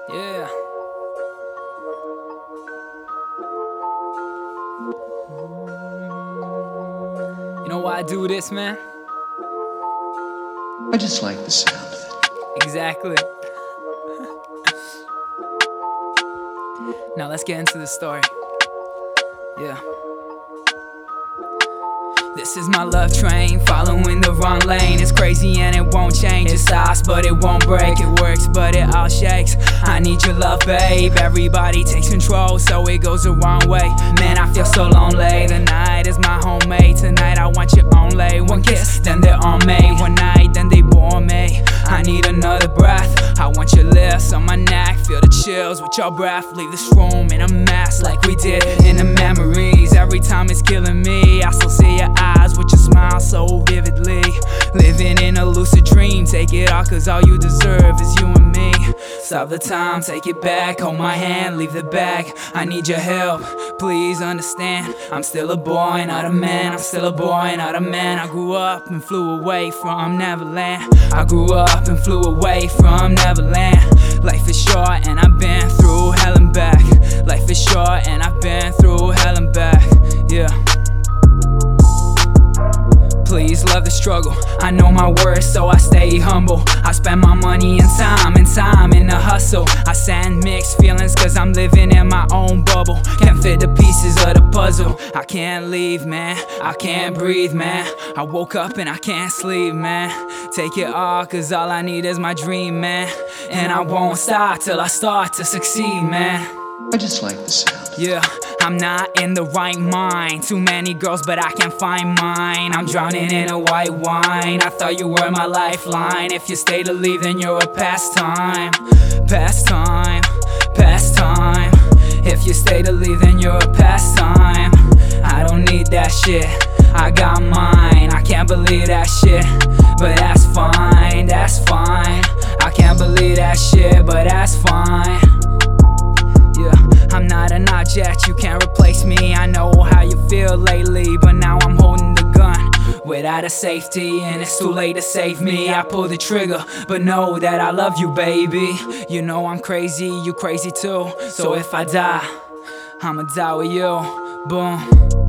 Yeah. You know why I do this, man? I just like the sound of it. Exactly. Now let's get into the story. Yeah. This is my love train, following the wrong lane. It's crazy and it won't change. It stops but it won't break. It works but it all shakes. I need your love, babe. Everybody takes control, so it goes the wrong way. Man, I feel so lonely. The night is my homemade. Tonight I want you only. One kiss, then they're all made. One night, then they bore me. I need another breath. I want your lips on my neck. Feel the chills with your breath. Leave this room in a mess like we did in the memories. Every time it's killing me, I still see your eyes with your smile so vividly. Living in a lucid dream. Take it all cause all you deserve is you and me. Stop the time, take it back. Hold my hand, leave the bag. I need your help, please understand. I'm still a boy, not a man. I'm still a boy, not a man. I grew up and flew away from Neverland. I grew up and flew away from Neverland. Life is short and I've been through hell and back. Life is short and I've been through hell and back. Yeah. Please love the struggle. I know my worth, so I stay humble. I spend my money and time in the hustle. I send mixed feelings cause I'm living in my own bubble. Can't fit the pieces of the puzzle. I can't leave, man. I can't breathe, man. I woke up and I can't sleep, man. Take it all cause all I need is my dream, man. And I won't stop till I start to succeed, man. I just like the sound. Yeah, I'm not in the right mind. Too many girls, but I can't find mine. I'm drowning in a white wine. I thought you were my lifeline. If you stay to leave, then you're a pastime. Pastime, pastime. If you stay to leave, then you're a pastime. I don't need that shit, I got mine. I can't believe that shit, but that's fine, that's fine. I can't believe that shit, but that's fine. I'm not an object, you can't replace me. I know how you feel lately, but now I'm holding the gun without a safety, and it's too late to save me. I pull the trigger, but know that I love you, baby. You know I'm crazy, you crazy too. So if I die, I'ma die with you. Boom.